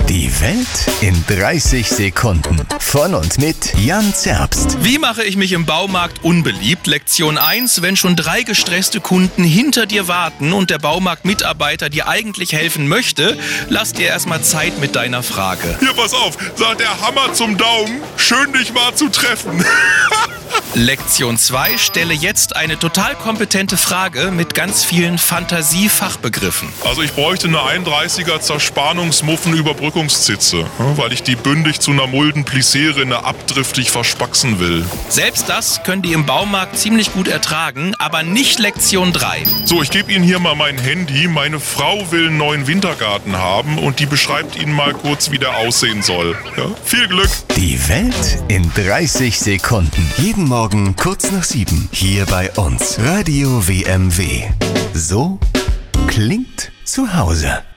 Die Welt in 30 Sekunden. Von und mit Jan Zerbst. Wie mache ich mich im Baumarkt unbeliebt? Lektion 1. Wenn schon 3 gestresste Kunden hinter dir warten und der Baumarktmitarbeiter dir eigentlich helfen möchte, lass dir erstmal Zeit mit deiner Frage. Hier, pass auf, sagt der Hammer zum Daumen, schön dich mal zu treffen. Lektion 2. Stelle jetzt eine total kompetente Frage mit ganz vielen Fantasiefachbegriffen. Also ich bräuchte eine 31er Zerspannungsmuffen-Überbrückungszitze, weil ich die bündig zu einer Mulden-Plissé-Rinne abdriftig verspaxen will. Selbst das können die im Baumarkt ziemlich gut ertragen, aber nicht Lektion 3. So, ich gebe Ihnen hier mal mein Handy. Meine Frau will einen neuen Wintergarten haben und die beschreibt Ihnen mal kurz, wie der aussehen soll. Ja? Viel Glück! Die Welt in 30 Sekunden. Jeden Morgen kurz nach 7. Hier bei uns. Radio WMW. So klingt zu Hause.